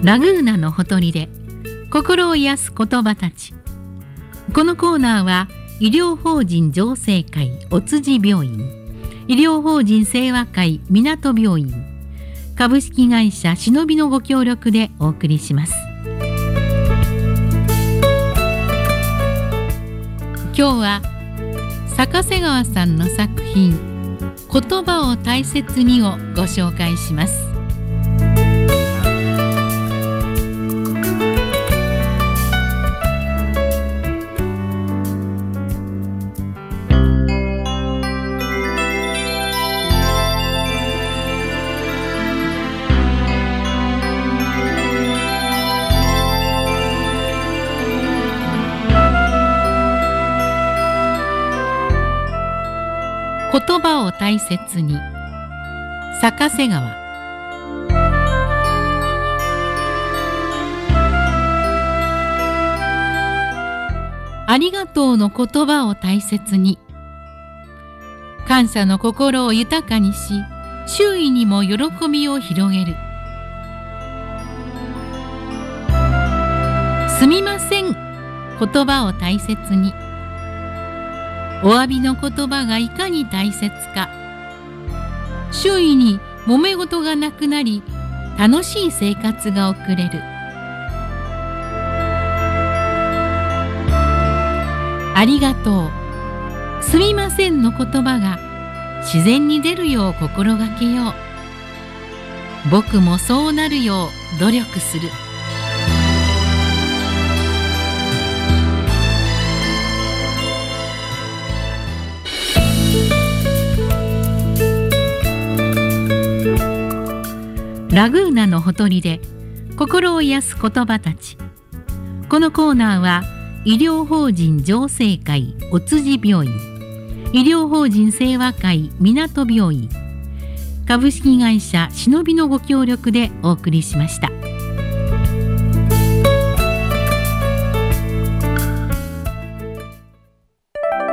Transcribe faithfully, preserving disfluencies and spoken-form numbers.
ラグーナのほとりで心を癒す言葉たち。このコーナーは医療法人浄世会お辻病院、医療法人清和会港病院、株式会社しのびのご協力でお送りします。今日は坂瀬川さんの作品言葉を大切にをご紹介します。言葉を大切に、坂瀬川。ありがとうの言葉を大切に。感謝の心を豊かにし、周囲にも喜びを広げる。すみません、言葉を大切に。お詫びの言葉がいかに大切か。周囲に揉め事がなくなり、楽しい生活が送れる。ありがとう、すみませんの言葉が自然に出るよう心がけよう。僕もそうなるよう努力する。ラグーナのほとりで心を癒す言葉たち。このコーナーは医療法人浄世会お辻病院、医療法人清和会港病院、株式会社しのびのご協力でお送りしました。